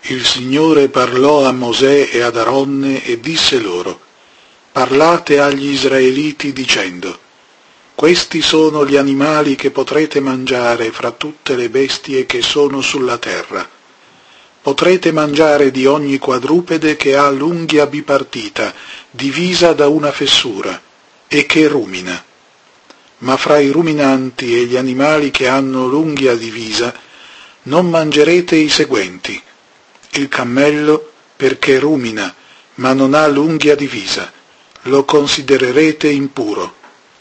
Il Signore parlò a Mosè e ad Aronne e disse loro: parlate agli Israeliti dicendo: questi sono gli animali che potrete mangiare fra tutte le bestie che sono sulla terra. Potrete mangiare di ogni quadrupede che ha l'unghia bipartita, divisa da una fessura, e che rumina. Ma fra i ruminanti e gli animali che hanno l'unghia divisa, non mangerete i seguenti: il cammello, perché rumina, ma non ha l'unghia divisa, lo considererete impuro.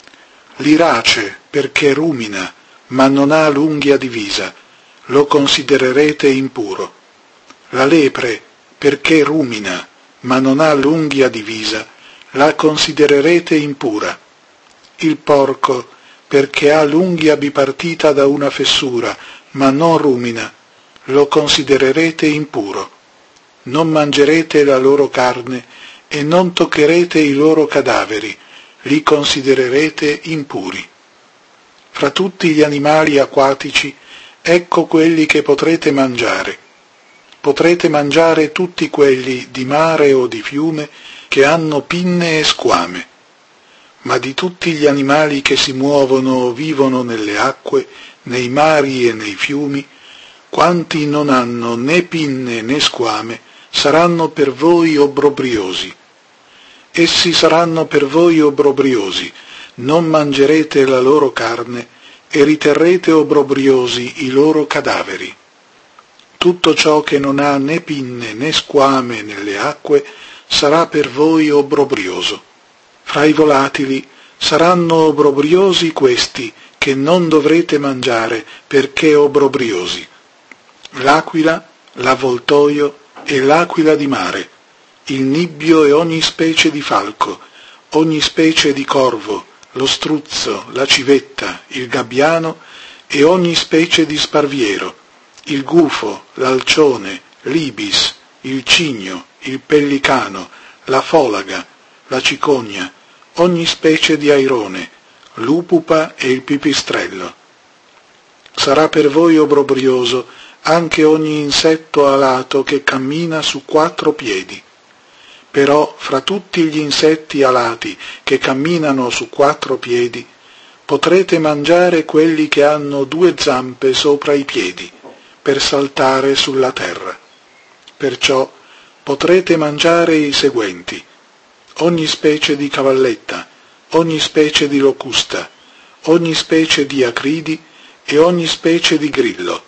L'irace, perché rumina, ma non ha l'unghia divisa, lo considererete impuro. La lepre, perché rumina, ma non ha l'unghia divisa, la considererete impura. Il porco, perché ha l'unghia bipartita da una fessura, ma non rumina, lo considererete impuro. Non mangerete la loro carne e non toccherete i loro cadaveri, li considererete impuri. Fra tutti gli animali acquatici, ecco quelli che potrete mangiare. Potrete mangiare tutti quelli di mare o di fiume che hanno pinne e squame. Ma di tutti gli animali che si muovono o vivono nelle acque, nei mari e nei fiumi, quanti non hanno né pinne né squame, saranno per voi obbrobriosi. Essi saranno per voi obbrobriosi, non mangerete la loro carne e riterrete obbrobriosi i loro cadaveri. Tutto ciò che non ha né pinne né squame nelle acque sarà per voi obbrobrioso. Fra i volatili saranno obbrobriosi questi che non dovrete mangiare perché obbrobriosi: l'aquila, l'avvoltoio e l'aquila di mare, il nibbio e ogni specie di falco, ogni specie di corvo, lo struzzo, la civetta, il gabbiano e ogni specie di sparviero, il gufo, l'alcione, l'ibis, il cigno, il pellicano, la folaga, la cicogna, ogni specie di airone, l'upupa e il pipistrello. Sarà per voi obbrobrioso anche ogni insetto alato che cammina su 4 piedi. Però fra tutti gli insetti alati che camminano su 4 piedi, potrete mangiare quelli che hanno 2 zampe sopra i piedi, per saltare sulla terra. Perciò potrete mangiare i seguenti: ogni specie di cavalletta, ogni specie di locusta, ogni specie di acridi e ogni specie di grillo.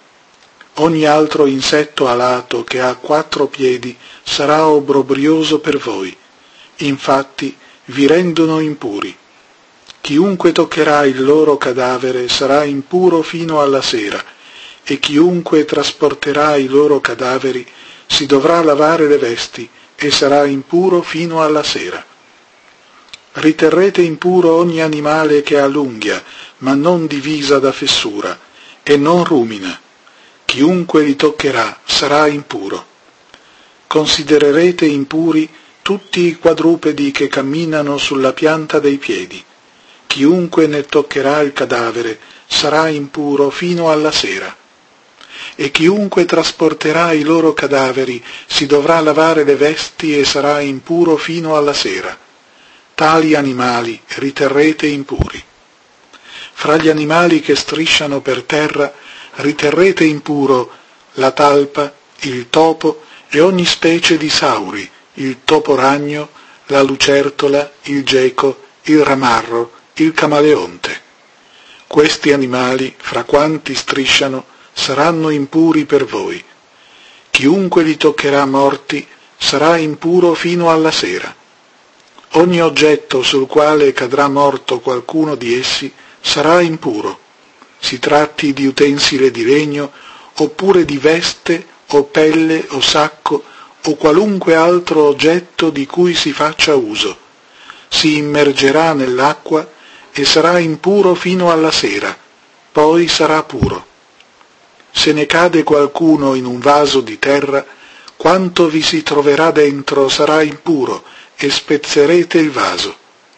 Ogni altro insetto alato che ha 4 piedi sarà obbrobrioso per voi, infatti vi rendono impuri. Chiunque toccherà il loro cadavere sarà impuro fino alla sera, e chiunque trasporterà i loro cadaveri si dovrà lavare le vesti e sarà impuro fino alla sera. Riterrete impuro ogni animale che ha l'unghia, ma non divisa da fessura, e non rumina. Chiunque li toccherà sarà impuro. Considererete impuri tutti i quadrupedi che camminano sulla pianta dei piedi. Chiunque ne toccherà il cadavere sarà impuro fino alla sera. E chiunque trasporterà i loro cadaveri si dovrà lavare le vesti e sarà impuro fino alla sera. Tali animali riterrete impuri. Fra gli animali che strisciano per terra riterrete impuro la talpa, il topo e ogni specie di sauri, il topo ragno, la lucertola, il geco, il ramarro, il camaleonte. Questi animali, fra quanti strisciano, saranno impuri per voi. Chiunque li toccherà morti sarà impuro fino alla sera. Ogni oggetto sul quale cadrà morto qualcuno di essi sarà impuro. Si tratti di utensile di legno, oppure di veste, o pelle, o sacco, o qualunque altro oggetto di cui si faccia uso. Si immergerà nell'acqua e sarà impuro fino alla sera, poi sarà puro. Se ne cade qualcuno in un vaso di terra, quanto vi si troverà dentro sarà impuro e spezzerete il vaso.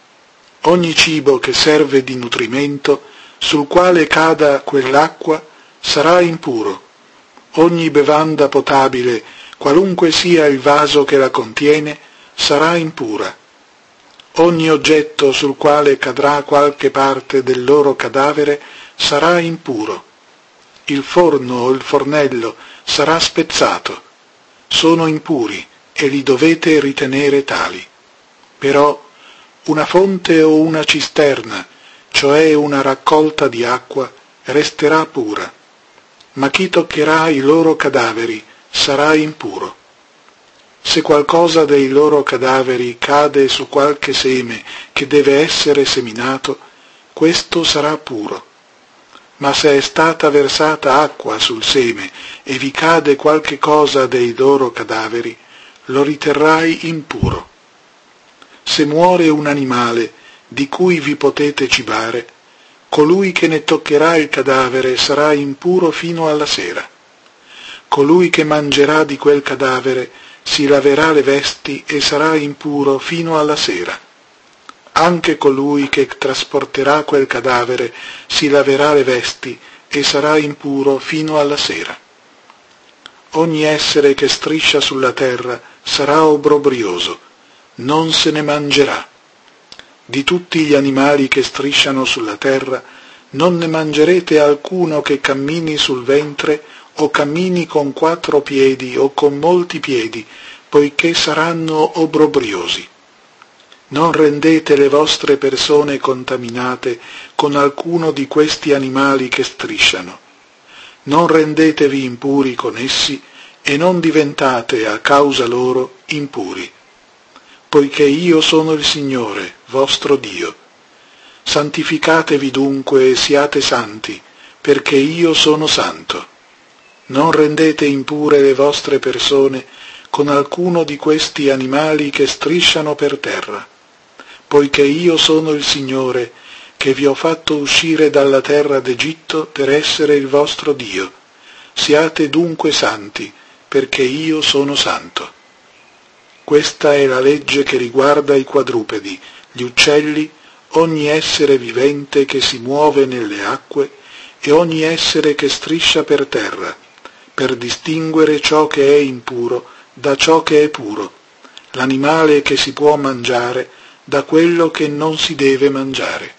Ogni cibo che serve di nutrimento, sul quale cada quell'acqua, sarà impuro. Ogni bevanda potabile, qualunque sia il vaso che la contiene, sarà impura. Ogni oggetto sul quale cadrà qualche parte del loro cadavere sarà impuro. Il forno o il fornello sarà spezzato. Sono impuri e li dovete ritenere tali. Però una fonte o una cisterna, cioè una raccolta di acqua, resterà pura. Ma chi toccherà i loro cadaveri sarà impuro. Se qualcosa dei loro cadaveri cade su qualche seme che deve essere seminato, questo sarà puro. Ma se è stata versata acqua sul seme e vi cade qualche cosa dei loro cadaveri, lo riterrai impuro. Se muore un animale di cui vi potete cibare, colui che ne toccherà il cadavere sarà impuro fino alla sera. Colui che mangerà di quel cadavere si laverà le vesti e sarà impuro fino alla sera. Anche colui che trasporterà quel cadavere si laverà le vesti e sarà impuro fino alla sera. Ogni essere che striscia sulla terra sarà obbrobrioso, non se ne mangerà. Di tutti gli animali che strisciano sulla terra, non ne mangerete alcuno che cammini sul ventre o cammini con 4 piedi o con molti piedi, poiché saranno obbrobriosi. Non rendete le vostre persone contaminate con alcuno di questi animali che strisciano. Non rendetevi impuri con essi e non diventate a causa loro impuri. Poiché io sono il Signore, vostro Dio. Santificatevi dunque e siate santi, perché io sono santo. Non rendete impure le vostre persone con alcuno di questi animali che strisciano per terra, poiché io sono il Signore, che vi ho fatto uscire dalla terra d'Egitto per essere il vostro Dio. Siate dunque santi, perché io sono santo. Questa è la legge che riguarda i quadrupedi, gli uccelli, ogni essere vivente che si muove nelle acque e ogni essere che striscia per terra, per distinguere ciò che è impuro da ciò che è puro, l'animale che si può mangiare da quello che non si deve mangiare.